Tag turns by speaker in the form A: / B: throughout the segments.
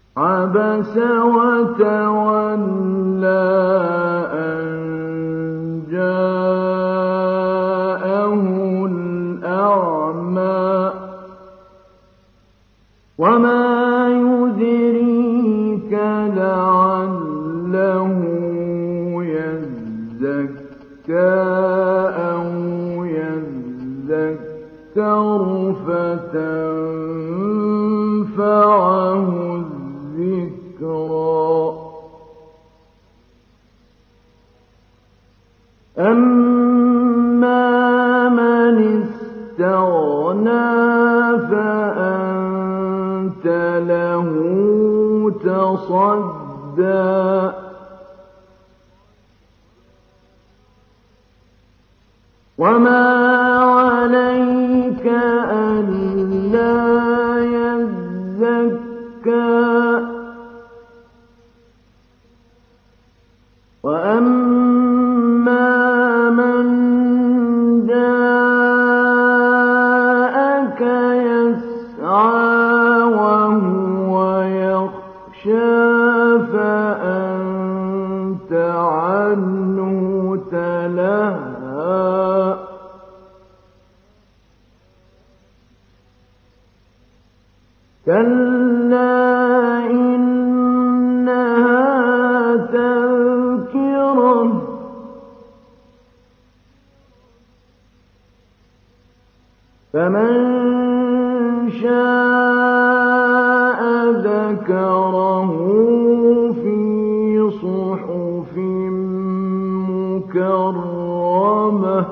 A: عبس وتولى أن جاءه الأعمى وما يدريك لعله يزكى أو يذكر فتنفعه الذكرى أما من استغنى فأنت له تصدى وما عليك ألا يزكى وأما من جاءك يسعى وهو يخشى فأنت عنه تلهى كلا إنها تذكرة فمن شاء ذكره في صحف مكرمة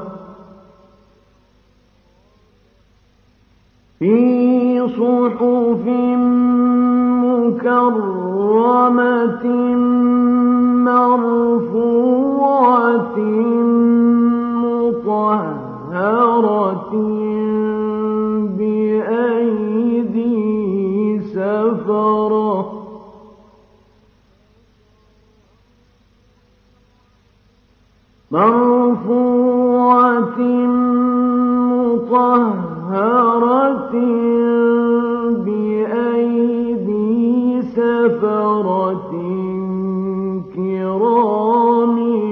A: مكرمة مرفوعة مطهرة بأيدي سفرة مرفوعة مطهرة بأيدي سفرة كرام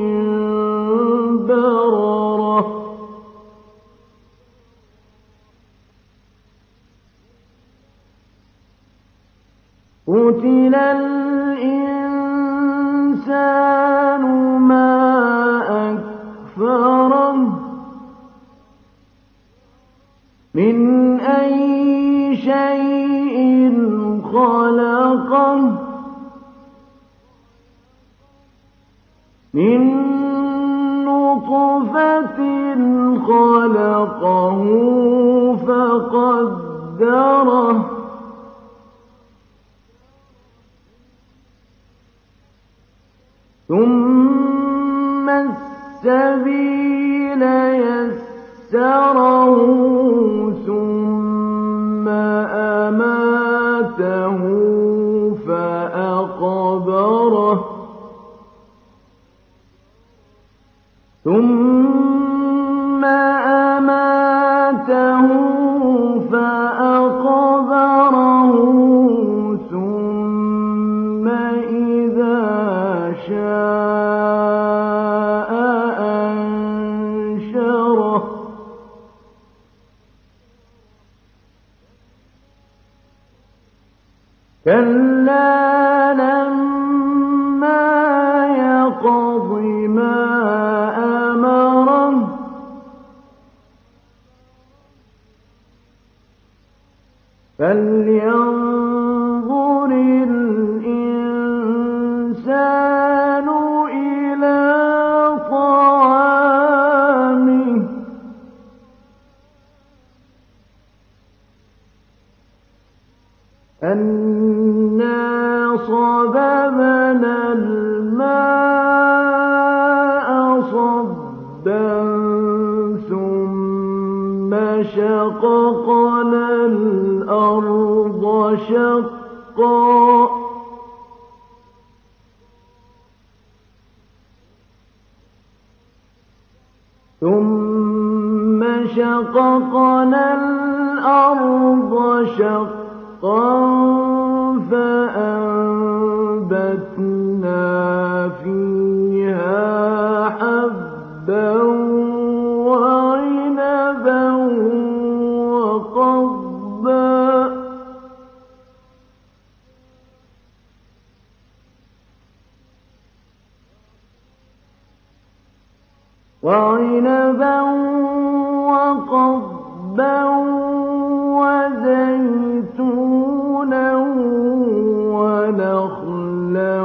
A: بررة قتل الإنسان ما أكفره من أي شيء خلقه من نطفة خلقه فقدره ثم السبيل يسره ثم أماته فأقبره ثم أماته فأقبره ثم إذا شاء أنشره كلا لما يقض ما أمره فلينظر الإنسان إلى طعامه أنا صببنا الماء صبا ثم شققنا الأرض شقا ثم شققنا الأرض شقا فأنشأنا وعنبا وقضبا وزيتونا ونخلا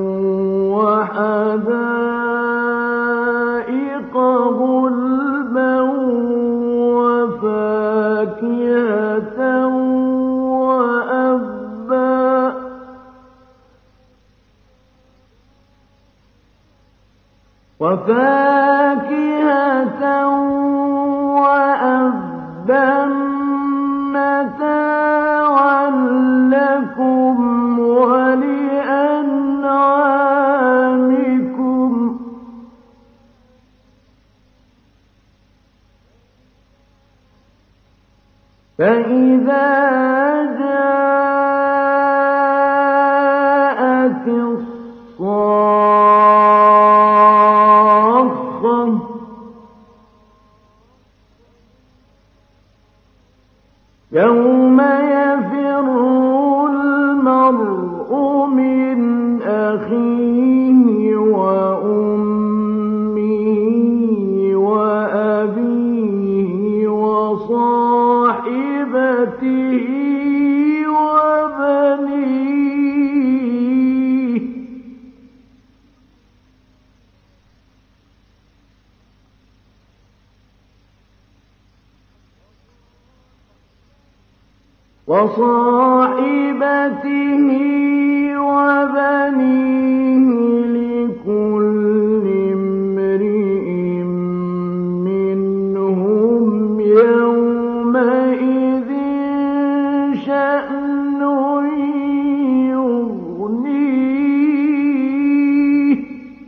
A: وحدائق غلبا وفاكهة وأبا متاعا لكم ولأنعامكم فإذا جاءت الصاخة يوم يفر المرء من أخيه وأمه وأبيه وصاحبته وبنيه وصاحبته وبنيه لكل امرئ منهم يومئذ شأن يغنيه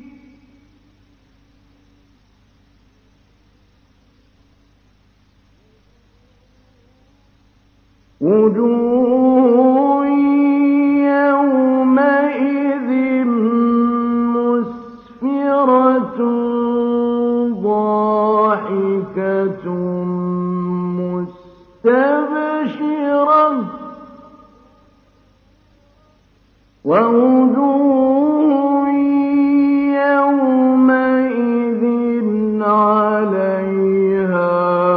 A: وجوه يومئذ مسفرة ضاحكة مستبشرة ووجوه يومئذ عليها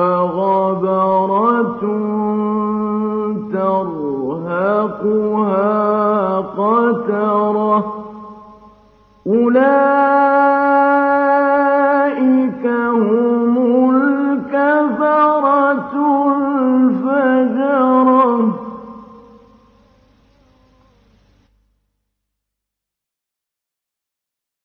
A: غبرة ترهقها قترة أولئك هم الكفرة